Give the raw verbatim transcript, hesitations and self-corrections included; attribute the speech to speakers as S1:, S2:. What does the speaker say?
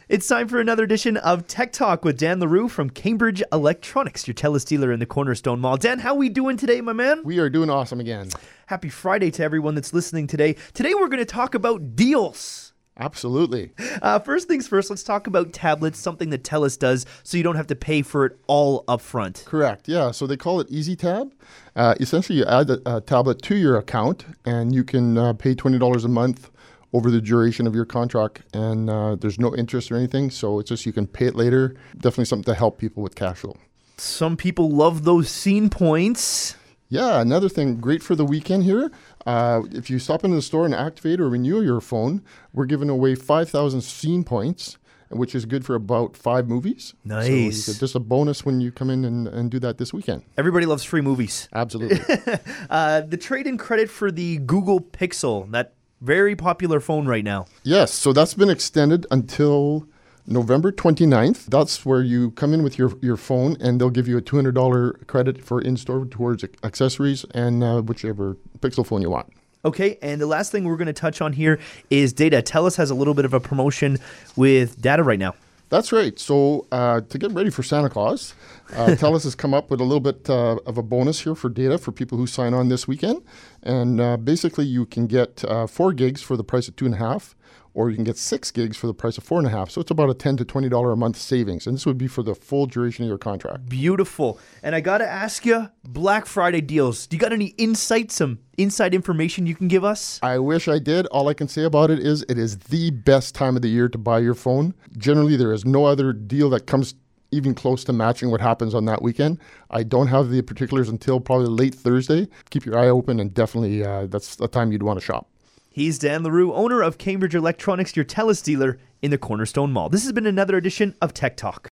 S1: It's time for another edition of Tech Talk with Dan LaRue from Cambridge Electronics, your TELUS dealer in the Cornerstone Mall. Dan, how we doing today, my man?
S2: We are doing awesome again.
S1: Happy Friday to everyone that's listening today. Today we're going to talk about deals.
S2: Absolutely.
S1: Uh, first things first, let's talk about tablets, something that TELUS does so you don't have to pay for it all up front.
S2: Correct. Yeah. So they call it EasyTab. Uh, essentially, you add a, a tablet to your account and you can uh, pay twenty dollars a month over the duration of your contract, and uh, there's no interest or anything, so it's just you can pay it later. Definitely something to help people with cash flow.
S1: Some people love those scene points.
S2: Yeah, another thing, great for the weekend here. Uh, if you stop into the store and activate or renew your phone, we're giving away five thousand scene points, which is good for about five movies.
S1: Nice.
S2: So you get just a bonus when you come in and, and do that this weekend.
S1: Everybody loves free movies.
S2: Absolutely.
S1: uh, the trade-in credit for the Google Pixel, that very popular phone right now.
S2: Yes, so that's been extended until November twenty-ninth. That's where you come in with your, your phone and they'll give you a two hundred dollars credit for in-store towards accessories and uh, whichever Pixel phone you want.
S1: Okay, and the last thing we're going to touch on here is data. TELUS has a little bit of a promotion with data right now.
S2: That's right. So uh, to get ready for Santa Claus, uh, TELUS has come up with a little bit uh, of a bonus here for data for people who sign on this weekend. And uh, basically you can get uh, four gigs for the price of two and a half, or you can get six gigs for the price of four and a half. So it's about a ten to twenty dollars a month savings. And this would be for the full duration of your contract.
S1: Beautiful. And I got to ask you, Black Friday deals. Do you got any insights, some inside information you can give us?
S2: I wish I did. All I can say about it is it is the best time of the year to buy your phone. Generally, there is no other deal that comes even close to matching what happens on that weekend. I don't have the particulars until probably late Thursday. Keep your eye open, and definitely uh, that's the time you'd want to shop.
S1: He's Dan LaRue, owner of Cambridge Electronics, your TELUS dealer in the Cornerstone Mall. This has been another edition of Tech Talk.